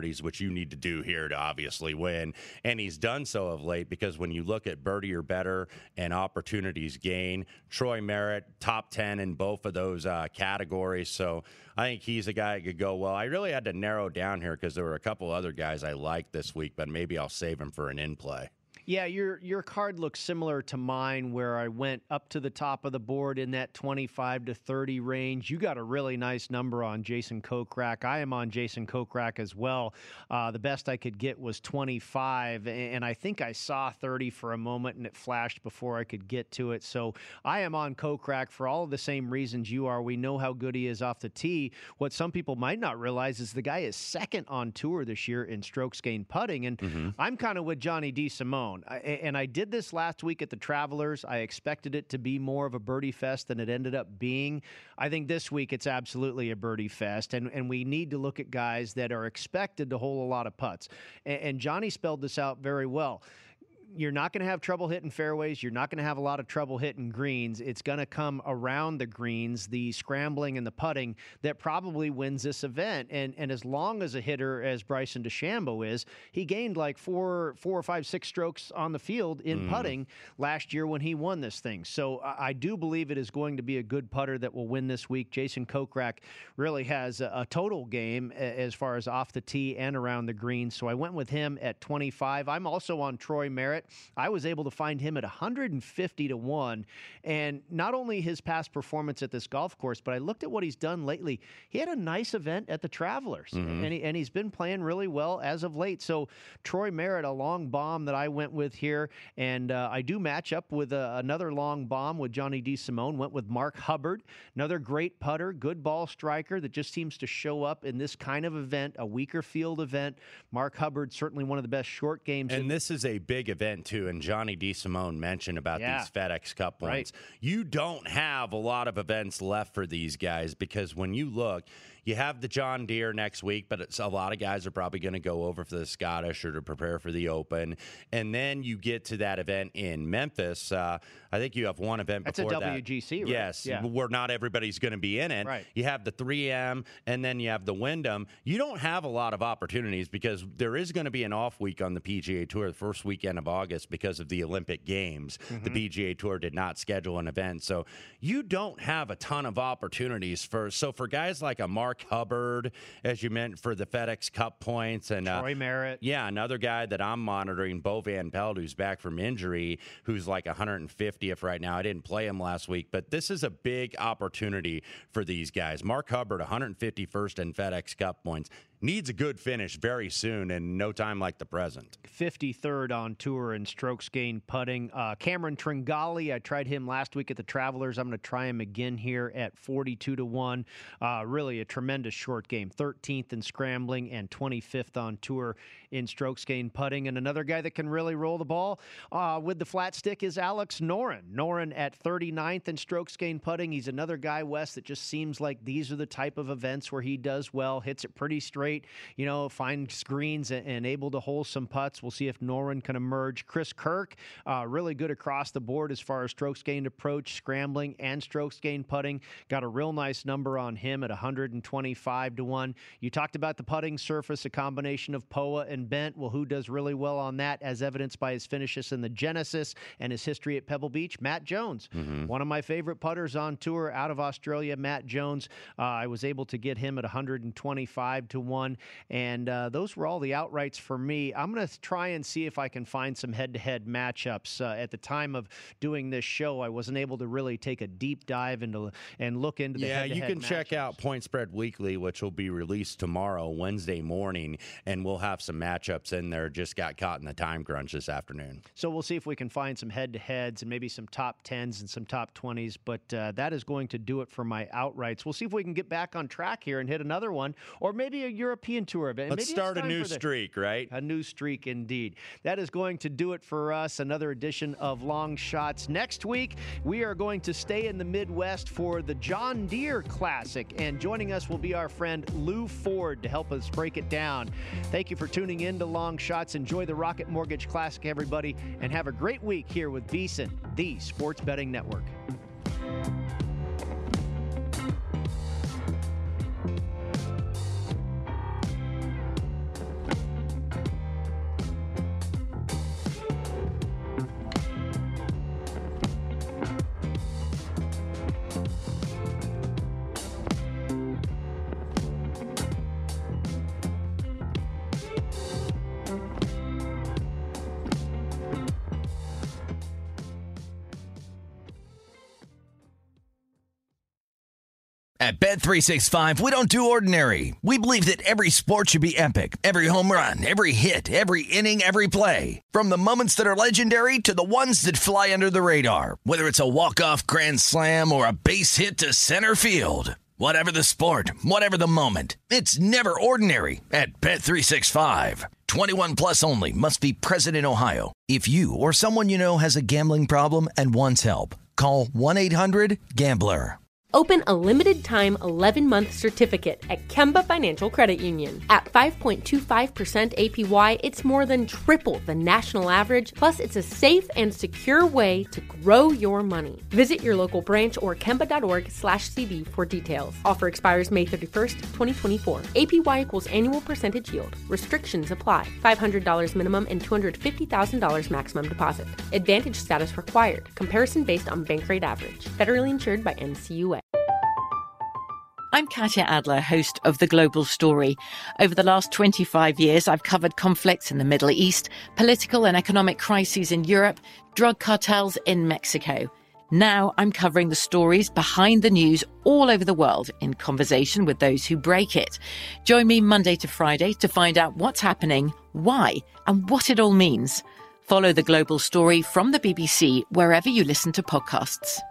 birdies, which you need to do here to obviously win. And he's done so of late because when you look at birdie or better and opportunities gain, Troy Merritt, top ten in both of those uh, categories. So I think he's a guy that could go well. I really had to narrow down here because there were a couple other guys I liked this week, but maybe I'll save him for an in-play. Yeah, your your card looks similar to mine, where I went up to the top of the board in that twenty-five to thirty range. You got a really nice number on Jason Kokrak. I am on Jason Kokrak as well. Uh, the best I could get was twenty-five, and I think I saw thirty for a moment, and it flashed before I could get to it. So I am on Kokrak for all of the same reasons you are. We know how good he is off the tee. What some people might not realize is the guy is second on tour this year in strokes gained putting, and mm-hmm. I'm kind of with Johnny DeSimone. I, and I did this last week at the Travelers. I expected it to be more of a birdie fest than it ended up being. I think this week it's absolutely a birdie fest, and, and we need to look at guys that are expected to hold a lot of putts. And, and Johnny spelled this out very well. You're not going to have trouble hitting fairways. You're not going to have a lot of trouble hitting greens. It's going to come around the greens, the scrambling and the putting that probably wins this event. And and as long as a hitter as Bryson DeChambeau is, he gained like four, four or five, six strokes on the field in mm. putting last year when he won this thing. So I, I do believe it is going to be a good putter that will win this week. Jason Kokrak really has a, a total game as far as off the tee and around the greens. So I went with him at twenty-five. I'm also on Troy Merritt. I was able to find him at one hundred fifty to one, and not only his past performance at this golf course, but I looked at what he's done lately. He had a nice event at the Travelers, mm-hmm. and, he, and he's been playing really well as of late. So Troy Merritt, a long bomb that I went with here, and uh, I do match up with uh, another long bomb with Johnny DeSimone. Went with Mark Hubbard, another great putter, good ball striker that just seems to show up in this kind of event, a weaker field event. Mark Hubbard, certainly one of the best short games. And in- this is a big event too, and Johnny DeSimone mentioned about yeah. these FedEx Cup points. Right. You don't have a lot of events left for these guys because when you look, you have the John Deere next week, but it's a lot of guys are probably going to go over for the Scottish or to prepare for the Open. And then you get to that event in Memphis. Uh, I think you have one event That's before that. That's a W G C, right? Yes, yeah. where not everybody's going to be in it. Right. You have the three M, and then you have the Wyndham. You don't have a lot of opportunities because there is going to be an off week on the P G A Tour the first weekend of August because of the Olympic Games. Mm-hmm. The P G A Tour did not schedule an event. So you don't have a ton of opportunities for. So for guys like a Mark Hubbard, as you meant, for the FedEx Cup points, and Troy uh, Merritt. Yeah, another guy that I'm monitoring, Bo Van Pelt, who's back from injury, who's like one hundred fiftieth right now. I didn't play him last week, but this is a big opportunity for these guys. Mark Hubbard, one hundred fifty-first in FedEx Cup points. Needs a good finish very soon and no time like the present. fifty-third on tour in strokes gained putting. Uh, Cameron Tringali, I tried him last week at the Travelers. I'm going to try him again here at forty-two to one. Uh, really a tremendous short game. thirteenth in scrambling and twenty-fifth on tour in strokes gained putting. And another guy that can really roll the ball uh, with the flat stick is Alex Noren. Noren at thirty-ninth in strokes gained putting. He's another guy, Wes, that just seems like these are the type of events where he does well, hits it pretty straight. You know, finds screens and, and able to hold some putts. We'll see if Noren can emerge. Chris Kirk, uh, really good across the board as far as strokes gained approach, scrambling, and strokes gained putting. Got a real nice number on him at one hundred twenty-five to one. You talked about the putting surface, a combination of P O A and Bent. Well, who does really well on that, as evidenced by his finishes in the Genesis and his history at Pebble Beach? Matt Jones, mm-hmm. one of my favorite putters on tour out of Australia. Matt Jones, uh, I was able to get him at one hundred twenty-five to one. And uh, those were all the outrights for me. I'm going to try and see if I can find some head-to-head matchups. Uh, at the time of doing this show, I wasn't able to really take a deep dive into and look into the yeah, head-to-head you can matchups. Check out Point Spread Weekly, which will be released tomorrow, Wednesday morning, and we'll have some matchups in there. Just got caught in the time crunch this afternoon. So we'll see if we can find some head-to-heads and maybe some top tens and some top twenties, but uh, that is going to do it for my outrights. We'll see if we can get back on track here and hit another one, or maybe a European Tour event. Let's maybe start a new streak, right? A new streak, indeed. That is going to do it for us. Another edition of Long Shots. Next week, we are going to stay in the Midwest for the John Deere Classic, and joining us will be our friend Lou Ford to help us break it down. Thank you for tuning in to Long Shots. Enjoy the Rocket Mortgage Classic, everybody, and have a great week here with VSiN, the Sports Betting Network. At Bet three sixty-five, we don't do ordinary. We believe that every sport should be epic. Every home run, every hit, every inning, every play. From the moments that are legendary to the ones that fly under the radar. Whether it's a walk-off grand slam or a base hit to center field. Whatever the sport, whatever the moment, it's never ordinary at Bet three sixty-five. twenty-one plus only. Must be present in Ohio. If you or someone you know has a gambling problem and wants help, call one eight hundred gambler. Open a limited-time eleven-month certificate at Kemba Financial Credit Union. At five point two five percent A P Y, it's more than triple the national average, plus it's a safe and secure way to grow your money. Visit your local branch or kemba.org slash CD for details. Offer expires May thirty-first, twenty twenty-four. A P Y equals annual percentage yield. Restrictions apply. five hundred dollars minimum and two hundred fifty thousand dollars maximum deposit. Advantage status required. Comparison based on bank rate average. Federally insured by N C U A. I'm Katya Adler, host of The Global Story. Over the last twenty-five years, I've covered conflicts in the Middle East, political and economic crises in Europe, drug cartels in Mexico. Now I'm covering the stories behind the news all over the world in conversation with those who break it. Join me Monday to Friday to find out what's happening, why, and what it all means. Follow The Global Story from the B B C wherever you listen to podcasts.